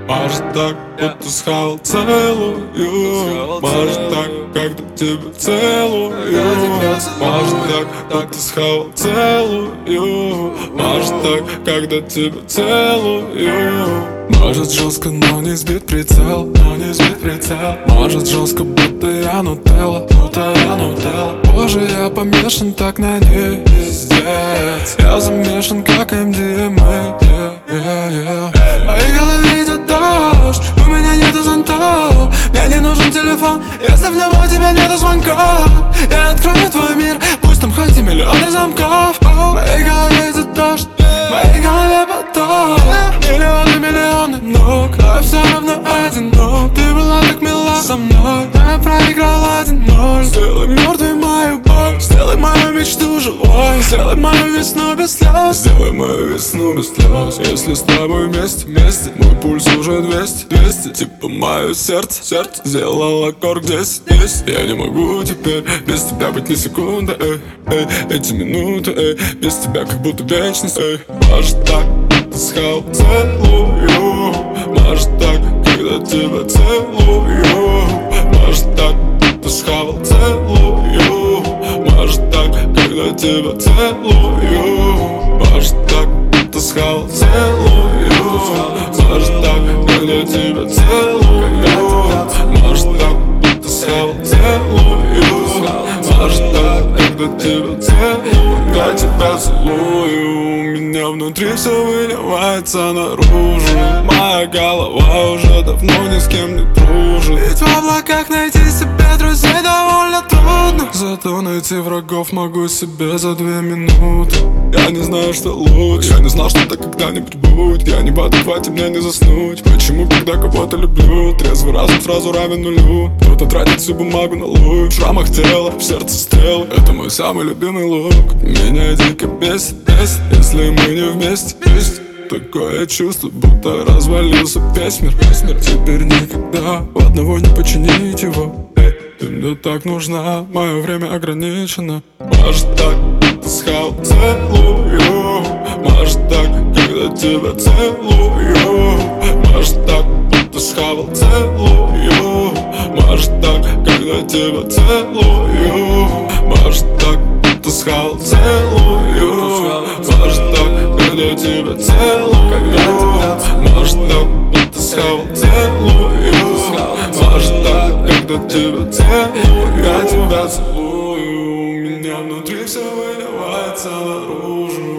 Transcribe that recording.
Может так, будто схавал целую. Может так, когда тебя целую. Может так, будто схавал целую. Может так, когда тебя целую. Может жестко, но не сбит прицел, Может жестко, будто я нутелла, Боже, я помешан так на ней, пиздец. Я замешан, как MDMA, В моей голове идет дождь, у меня нету зонтов. Мне не нужен телефон, если в него у тебя нету звонков. Я открою твой мир, пусть там хоть и миллионы замков. В моей голове идет дождь, в моей голове поток. Миллионы, но я все равно одинок. Ты была так мила со мной, но я проиграл 1-0. Сделай мертвой мою боль, сделай мою мечту живой. Сделай мою весну без слез, сделай мою весну без слез. Если с тобой вместе, мой пульс уже 200, типа мое сердце сделал аккорд 10. Я не могу теперь без тебя быть ни секунды, эти минуты, без тебя как будто вечность, Может так, ты схавал целую. Может так, когда тебя целую. Может так, ты схавал целую. Может так, когда тебя целую. Может так, ты схавал целую. Может так, когда тебя целую. Может так, ты схавал целую. Может так, когда тебя целую. Я тебя целую. У меня внутри все выливается наружу. Моя голова уже давно ни с кем не дружит. Ведь в облаках найти себе друзей довольно трудно. Зато найти врагов могу себе за 2 минуты. Я не знаю, что лучше, я не знал, что так когда-нибудь будет. Я не в адеквате, мне не заснуть. Почему, когда кого-то люблю, трезвый разум сразу равен нулю? Кто-то тратит всю бумагу на лук, в шрамах тела, в сердце стрелы. Это мой самый любимый лук. Меня дико бесит, если мы не вместе. Такое чувство, будто развалился весь мир. Теперь никогда у одного не починить его. Ты мне так нужна, мое время ограничено. Может так, ты схавал целую. Может так, когда тебя целую. Может так, ты схавал целую. Может так, когда тебя целую. Может так, ты схавал целую. Может так, когда тебя целую. Может так, ты схавал целую. Может так, когда тебя целую. Я тебя целую. У меня внутри все выливается наружу.